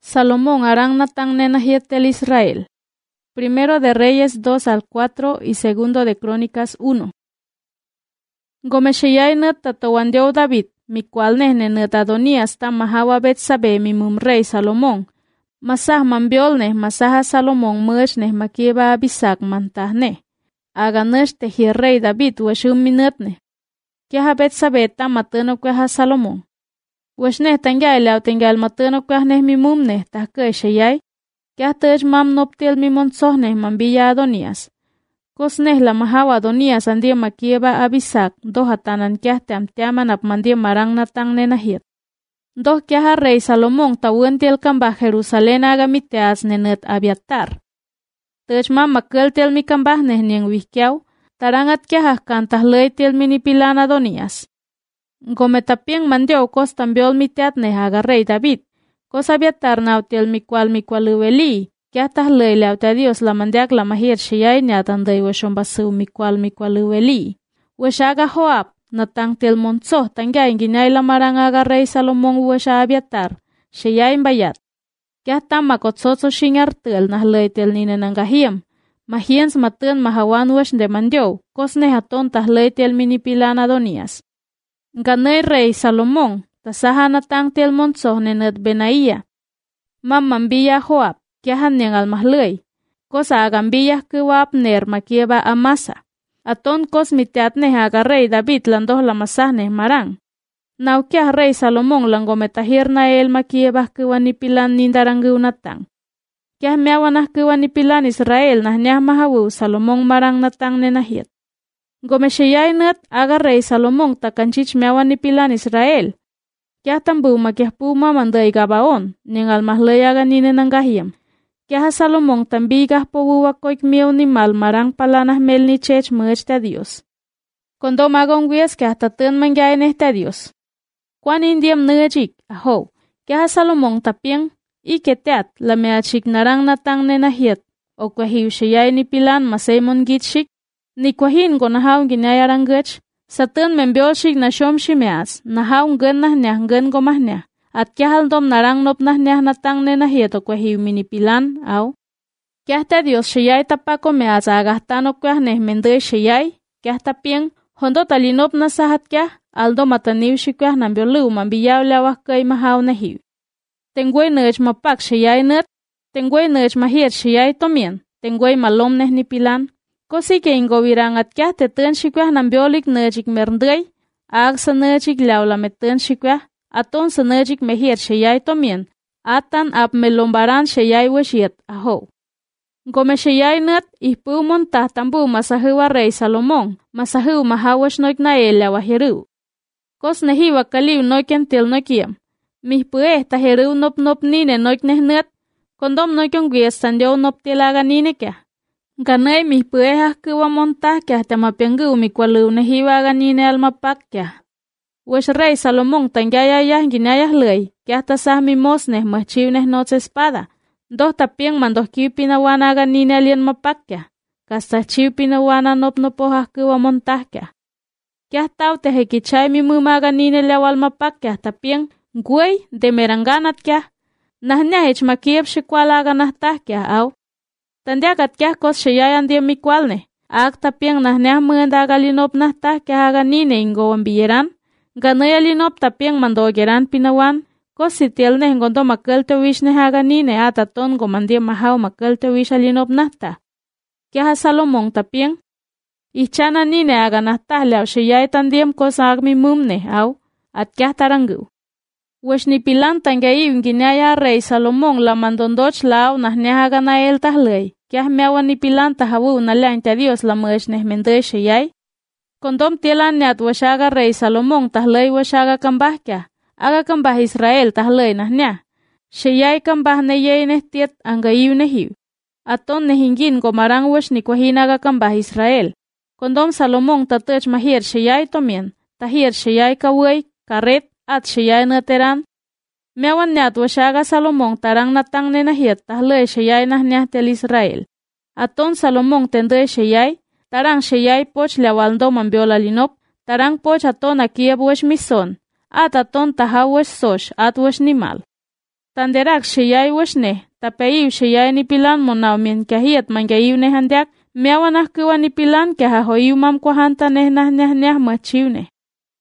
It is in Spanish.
Salomón arang natang nenahiet del Israel. Primero de Reyes 2-4 y segundo de Crónicas 1. Gomesheyay nat tatawandiao David, mi cual nehne nat Adonías ta mahawa Betsabe mi rey Salomón. Masah mambiolneh masaha Salomón mechneh makieba abisak mantahne. Aganesh te rey David weshum minutne. Kiaha Betsabe ta matano kwaha Salomón. Weshneh tangay lao tengal matano kwahneh mi mumneh tahke sheyay. Kiah tej mam noptil mi monsohneh mambilla Adonías. Kosneh la mahawa Adonías andie makieba abisak dohatanan kiah tiaman ap mandie marang natang nenahiet. Doh kiaha rey Salomón tawentil kambah Jerusalén agamiteas nenet Abiatar. Tej mam makeltil mi kambah neh nieng wihkiaw, tarangat kiaha kantah leitil minipilan Adonías. Gometapieng mandio kos tambiol mitiat neh aga rey David. Kos Abiatar nautil mi cual uweli, kiah tah lei lauta Dios la mandiak la mahir shiyay nyatan day weshon basu mi cual uweli. Weshaga Joab, natang til monsoh tanggay ginay la marang aga rey Salomón wesha Abiatar, shiyay bayat. Kiah tam makotsotso shingar til nah lei til ninenangahiem. Mahiens matun mahawan wesh de mandio, kos nehaton tah lei til minipilan Adonías. Ganay rey Salomón, tasaha natang til monsoh nenet Benaía. Mambilla Joab, kiahan niang almahlay. Kos agambilla kuwa Abner makieba Amasa. Aton kos mitiat neh aga rey David landoh la masah marang. Nau kiah rey Salomón langometahir na el makieba kuwa nipilan nindaranggu natang. Kiah miawanah kuwa nipilan Israel nah niah mahawu Salomón marang natang nenahiet. Gomesheyay net aga rey Salomón takanchich miawan nipilan Israel. Kiah tambu makiah puma manday Gabaon, niang almahlay aga ninenangahiam. Kiah Salomón tambigah powuwa koik miaw ni mal marang palanah mel ni chech mechta Dios. Kondo magong wies kiah tatun mangyay nehta Dios. Kwan indiem nejik, aho, kiah Salomón tapieng, iketeat la meachik narang natang nenahiet, o kwahiw shiyay ni pilan masaymon gitshik, ni kwahin gonahaw ginayarangach, satun membiolshik na shom shimeas, nahaw ngen nah niah ngen gomah niah. At kiah aldom narang nop nah niah natang nenahiet o kwahiw minipilan, aw. Kiah ta Dios shiyay tapako meas agahtan o kwah neh menday shiyay, kiah tapieng, hondo talinop na sahat kiah, aldo mataniw shikwah nambioluw mambiyaw lawah kay mahaw nahiw. Tengway nej mapak shiyay net, tengway nej mahir shiyay tomien, tengway malom neh nipilan. Kosi ke ingowirang at kiah tetun shikwah nambiolik nejik mernday, ag sa nejik lawla metun shikwah, aton sa nejik mehir shiyay tomien, atan ap melombaran shiyay weshiet, aho. Gome shiyay net, ihpu montah tambu masahuwa rey Salomón, masahuw mahawash noik na lawahiru. Kos nehiwa kaliw noiken til noikiam. Mihpueh tahiru nop nine noik neh net, kondom noikion gwies tandiaw nop tilaga nine kia. Ganay mihpueh kuwa montah kia tamapianggu mikwaluw nehiwa ganine almapak kia. Wesh rey Salomón tangyayayah ginayah lay, kia tasah mimos neh mahchiw neh nots espada. Doh tapieng mandoh kiw pinawana ganine alien mapak kia. Kastah chiw pinawana nop nopohah kuwa montah kia. Kia tau tehekichay mi mumaga nine lawal mapak kia tapieng, guay de meranganat kia. Nahnya hech makieb shikwalaga nahtah kia aw. Tandiagat kia kos shayayan dia mikwalne. Ag tapieng nahnya mendaga linop nahtah kia haga nine ingo ambiyeran. Ganaya linop tapieng mandogeran pinawan. Kos sitiel neh ngondo makelte wish neh haga nine ataton gomandia mahaw makelte wish alinop nahtah. Kia Salomón tapieng. Ichana nine aga nahtah law shayay tandiem kos agmi mumne aw. At kia tarangu. Wesh ni pilan tangayiw ginaya rey Salomón la mandondoch law nahnya haga na el tahlay. Kia miawan ni pilan tahawu na lañta Dios la mesh neh mendey shayay. Kondom tielan niat washaga rey Salomón tahlay washaga kambah kia. Aga kambah Israel tahlay nahnya. Shayay kambah neyay neh tiet angayiw nehiw. Aton nehingin gomarang wesh ni kwahinaga kambah Israel. Kondom Salomón tatech mahir shayay tomien. Tahir shayay kaway, karet, at shayay nateran. Miawan niat washaga Salomón tarang natang nenahiet tahlay shayay nahnya tel Israel. Aton Salomón tendey shayay, tarang shayay poch lawaldo mambiola linop, tarang poch aton akieb wesh mison. At aton taha wesh sosh at wesh nimal. tanderak shiyay wishne, tapeiw shiyay ni pilan monaw mien kahiat mangayw ne handiak, miawanah kuwa ni pilan kahahoyu mam kuhanta neh nah machiw ne.